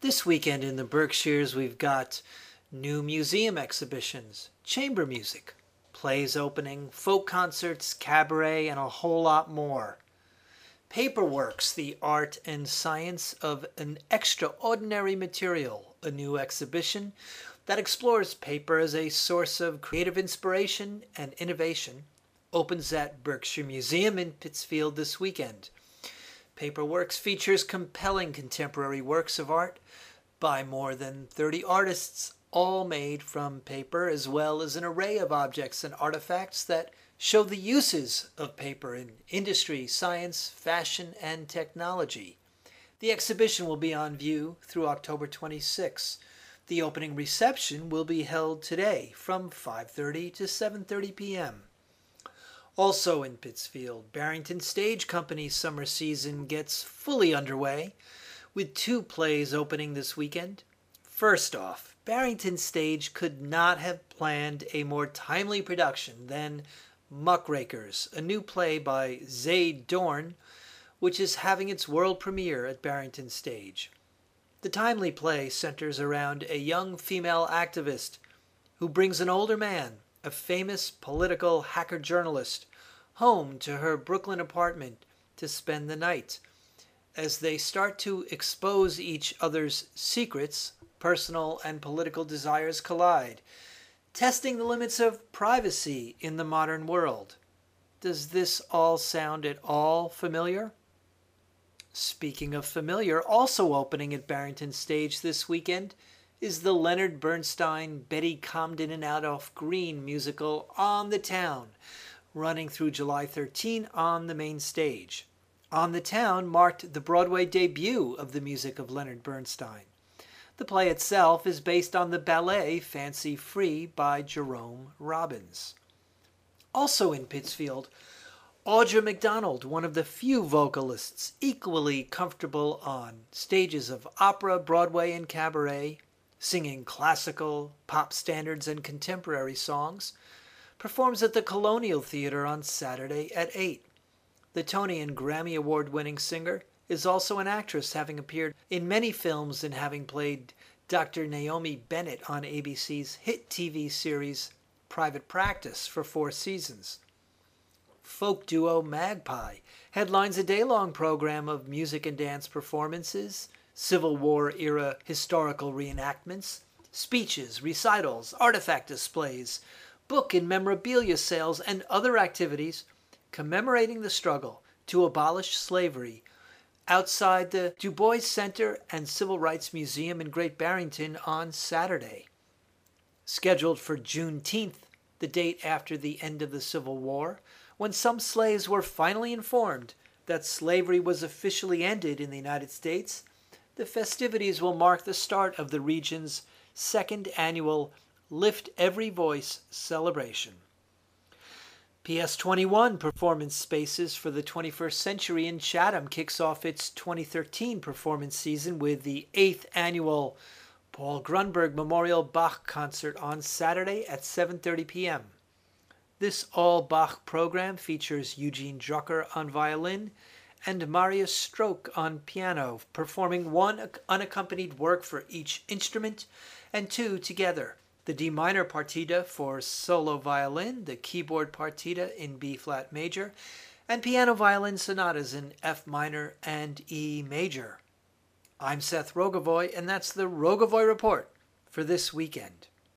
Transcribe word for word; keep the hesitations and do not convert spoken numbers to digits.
This weekend in the Berkshires, we've got new museum exhibitions, chamber music, plays opening, folk concerts, cabaret, and a whole lot more. Paperworks, the art and science of an extraordinary material, a new exhibition that explores paper as a source of creative inspiration and innovation, opens at Berkshire Museum in Pittsfield this weekend. Paperworks features compelling contemporary works of art by more than thirty artists, all made from paper, as well as an array of objects and artifacts that show the uses of paper in industry, science, fashion, and technology. The exhibition will be on view through October twenty-sixth. The opening reception will be held today from five thirty to seven thirty p.m. Also in Pittsfield, Barrington Stage Company's summer season gets fully underway with two plays opening this weekend. First off, Barrington Stage could not have planned a more timely production than Muckrakers, a new play by Zaid Dorn, which is having its world premiere at Barrington Stage. The timely play centers around a young female activist who brings an older man, a famous political hacker journalist, home to her Brooklyn apartment to spend the night. As they start to expose each other's secrets, personal and political desires collide, testing the limits of privacy in the modern world. Does this all sound at all familiar? Speaking of familiar, also opening at Barrington Stage this weekend is the Leonard Bernstein, Betty Comden and Adolph Green musical On the Town, running through July thirteenth on the main stage. On the Town marked the Broadway debut of the music of Leonard Bernstein. The play itself is based on the ballet Fancy Free by Jerome Robbins. Also in Pittsfield, Audra McDonald, one of the few vocalists equally comfortable on stages of opera, Broadway, and cabaret, singing classical, pop standards, and contemporary songs, performs at the Colonial Theater on Saturday at eight. The Tony and Grammy Award-winning singer is also an actress, having appeared in many films and having played Doctor Naomi Bennett on A B C's hit T V series Private Practice for four seasons. Folk duo Magpie headlines a day-long program of music and dance performances, Civil War-era historical reenactments, speeches, recitals, artifact displays, book and memorabilia sales, and other activities commemorating the struggle to abolish slavery outside the Du Bois Center and Civil Rights Museum in Great Barrington on Saturday. Scheduled for Juneteenth, the date after the end of the Civil War, when some slaves were finally informed that slavery was officially ended in the United States, the festivities will mark the start of the region's second annual Lift Every Voice celebration. P S twenty-one Performance Spaces for the twenty-first Century in Chatham kicks off its twenty thirteen performance season with the eighth annual Paul Grunberg Memorial Bach Concert on Saturday at seven thirty p.m. This all-Bach program features Eugene Drucker on violin and Marius Stroke on piano, performing one unaccompanied work for each instrument and two together. The D minor partita for solo violin, the keyboard partita in B-flat major, and piano violin sonatas in F minor and E major. I'm Seth Rogovoy, and that's the Rogovoy Report for this weekend.